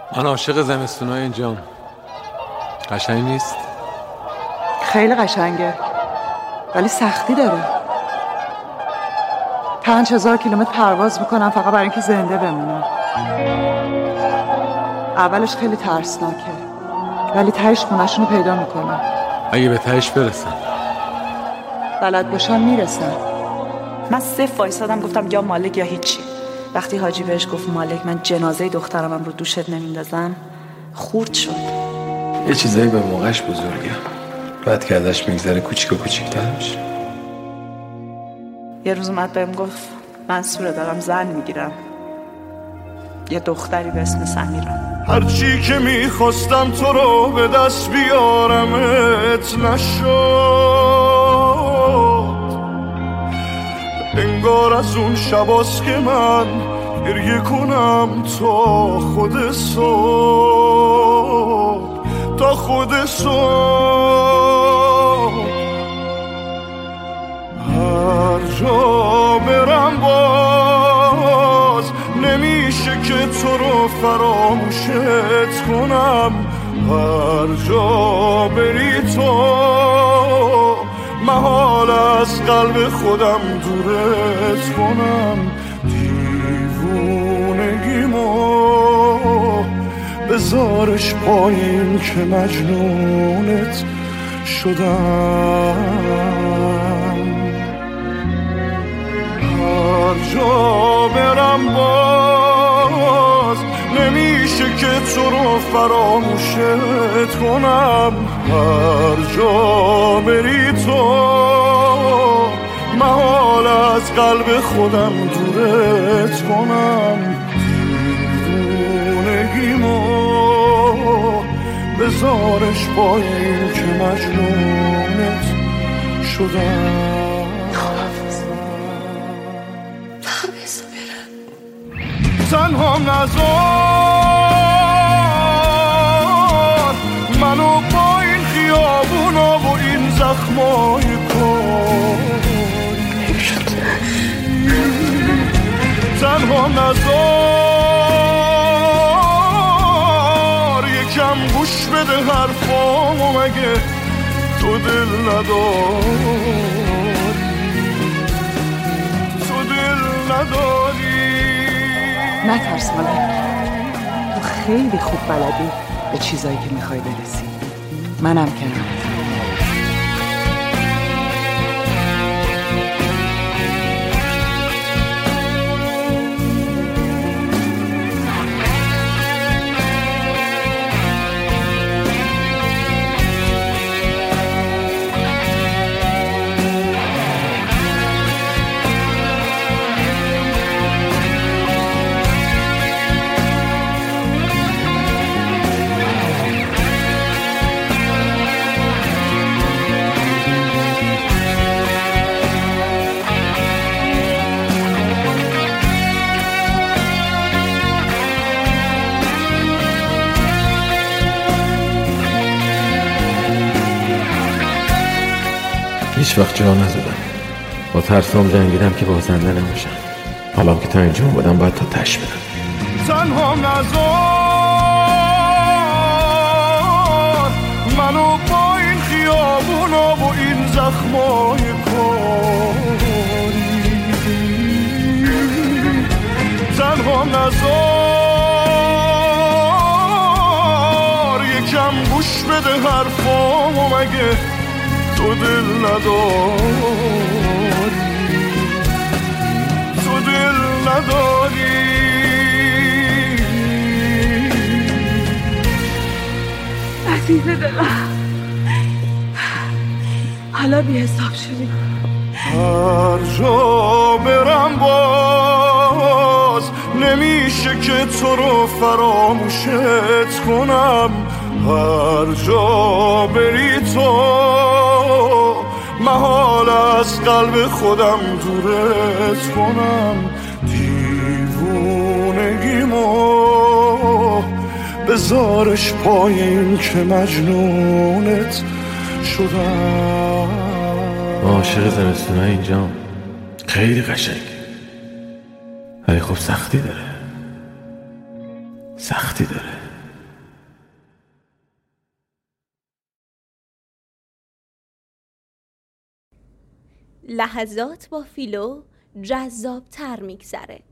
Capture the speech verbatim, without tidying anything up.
من عاشق زمستونای اینجام. قشنگ نیست؟ خیلی قشنگه ولی سختی داره. پنج هزار کیلومتر پرواز میکنم فقط برای اینکه زنده بمونم. اولش خیلی ترسناکه ولی تهش خونه‌شون رو پیدا میکنم. اگه به تهش برسن بلد باشم میرسن. من صفر وایسادم گفتم یا مالک یا هیچی. وقتی حاجی بهش گفت مالک من جنازه دخترمم رو دوشت نمیندازم خورد شد. یه چیزایی به موقعش بزرگه، بعد که ازش میگذره کوچیک و کوچیک‌تر میشه. یه روز اومد بهم گفت منصوره دارم زن میگیرم، یه دختری به اسم سمیرا. هرچی که میخواستم تو رو به دست بیارمت نشد. انگار از اون شباست که من گریه کنم تا خود صبح، تا خود صبح. هر جا برم باز نمیشه که تو رو فراموشت کنم. هر جا بری تو محال از قلب خودم دورت کنم. دیوونگیمو بذارش پایین که مجنونت شدم. هر جا برم باز نمیشه که تو رو فراموشت کنم. هر جا بری تو محال از قلب خودم دورت کنم. دیوونگیمو بذارش پایین که مجنونت شدم. تنها نذار منو با این خیابونا و این زخمای کاری. تنها نذار یکم گوش بده حرفامو، مگه تو دل نداری؟ تو دل نداری؟ نترس مالک، تو خیلی خوب بلدی به چیزایی که میخوای برسی. منم کنم. هیچ وقت جا نزدم، با ترسام جنگیدم که بازنده نمیشم. حالا که تا اینجا اومدم باید تا تش برم. تنها نذار منو با این خیابونا و این زخمای کاری. تنها نذار یکم گوش بده حرفامو، مگه تو دل نداری؟ تو دل نداری؟ عزیز دلم حالا بی حساب شدی. هر جا برم باز نمیشه که تو رو فراموشت کنم. هر جا بری تو محال از قلب خودم دورت کنم. دیوونگیمو بذارش پایین که مجنونت شدم. عاشق زمستونای اینجام. خیلی قشنگه ولی خب سختی داره، سختی داره. لحظات با فیلو جذاب تر میگذره.